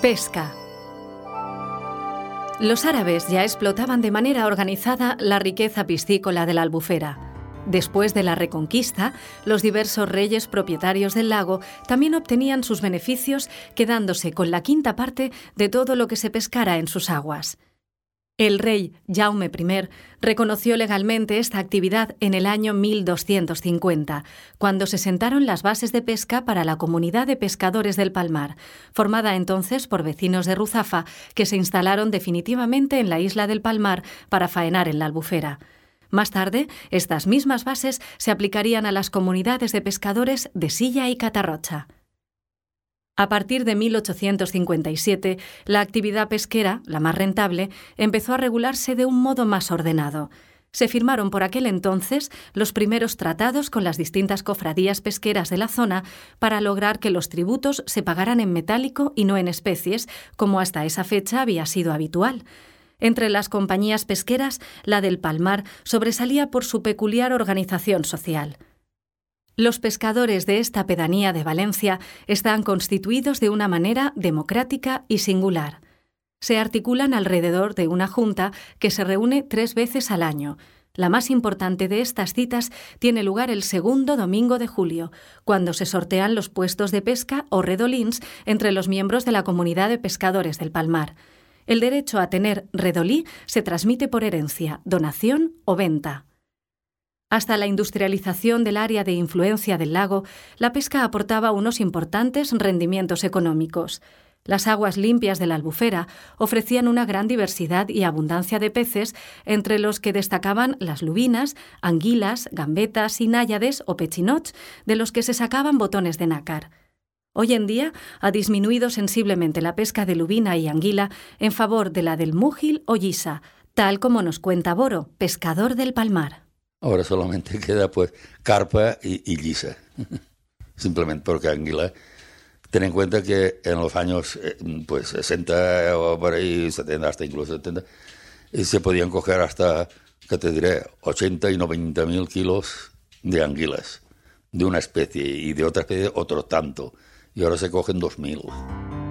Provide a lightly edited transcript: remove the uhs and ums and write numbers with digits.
Pesca. Los árabes ya explotaban de manera organizada la riqueza piscícola de la Albufera. Después de la Reconquista, los diversos reyes propietarios del lago también obtenían sus beneficios quedándose con la quinta parte de todo lo que se pescara en sus aguas. El rey Jaume I reconoció legalmente esta actividad en el año 1250, cuando se sentaron las bases de pesca para la Comunidad de Pescadores del Palmar, formada entonces por vecinos de Ruzafa que se instalaron definitivamente en la isla del Palmar para faenar en la Albufera. Más tarde, estas mismas bases se aplicarían a las comunidades de pescadores de Silla y Catarrocha. A partir de 1857, la actividad pesquera, la más rentable, empezó a regularse de un modo más ordenado. Se firmaron por aquel entonces los primeros tratados con las distintas cofradías pesqueras de la zona para lograr que los tributos se pagaran en metálico y no en especies, como hasta esa fecha había sido habitual. Entre las compañías pesqueras, la del Palmar sobresalía por su peculiar organización social. Los pescadores de esta pedanía de Valencia están constituidos de una manera democrática y singular. Se articulan alrededor de una junta que se reúne 3 veces al año. La más importante de estas citas tiene lugar el segundo domingo de julio, cuando se sortean los puestos de pesca o redolins entre los miembros de la comunidad de pescadores del Palmar. El derecho a tener redolí se transmite por herencia, donación o venta. Hasta la industrialización del área de influencia del lago, la pesca aportaba unos importantes rendimientos económicos. Las aguas limpias de la Albufera ofrecían una gran diversidad y abundancia de peces, entre los que destacaban las lubinas, anguilas, gambetas y náyades o pechinots, de los que se sacaban botones de nácar. Hoy en día ha disminuido sensiblemente la pesca de lubina y anguila en favor de la del múgil o guisa, tal como nos cuenta Boro, pescador del Palmar. Ahora solamente queda pues carpa y lisa, simplemente porque anguila. Ten en cuenta que en los años 60 o por ahí, 70, hasta incluso 70, se podían coger hasta, ¿qué te diré?, 80 y 90.000 kilos de anguilas, de una especie, y de otra especie otro tanto, y ahora se cogen 2.000.